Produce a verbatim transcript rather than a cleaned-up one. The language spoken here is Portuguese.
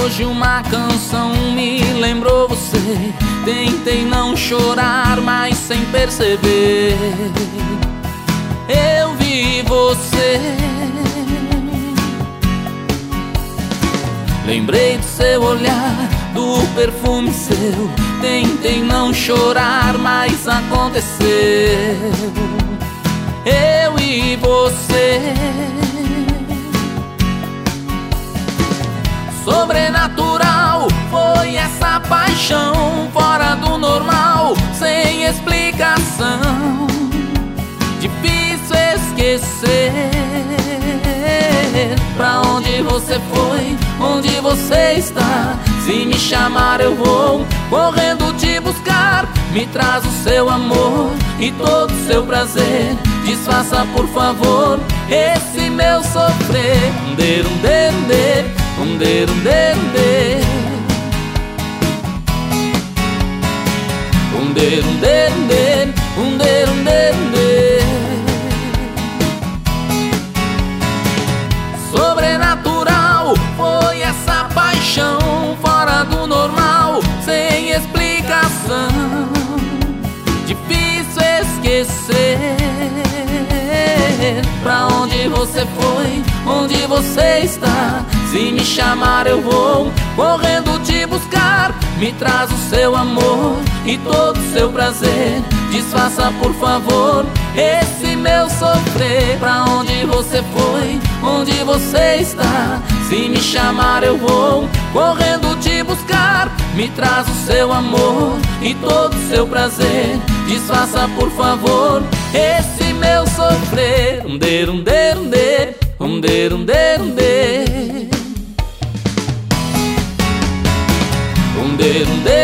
hoje uma canção me lembrou você. Tentei não chorar, mas sem perceber eu vi você. Lembrei do seu olhar, do perfume seu. Tentei não chorar, mas aconteceu. Eu e você. Sobrenatural foi essa paixão, fora do normal, sem explicação. Difícil esquecer. Pra onde você foi? Onde você está? Se me chamar eu vou correndo te buscar. Me traz o seu amor e todo o seu prazer. Disfarça por favor esse meu sofrer. Um der, um der, um der, um der, um der, um der. Um der, um der, um der, um der, um der, um der. Sobrenatural foi essa paixão, fora do normal, sem explicação. Difícil esquecer. Pra onde você foi? Onde você está? Se me chamar eu vou correndo te buscar. Me traz o seu amor e todo o seu prazer. Disfarça por favor esse meu sofrer. Pra onde você foi? Onde você está? Se me chamar eu vou correndo te buscar. Me traz o seu amor e todo o seu prazer. Disfarça por favor esse meu sofrer. Um der, um der, um der, um der, um der, um der. Um der, um der.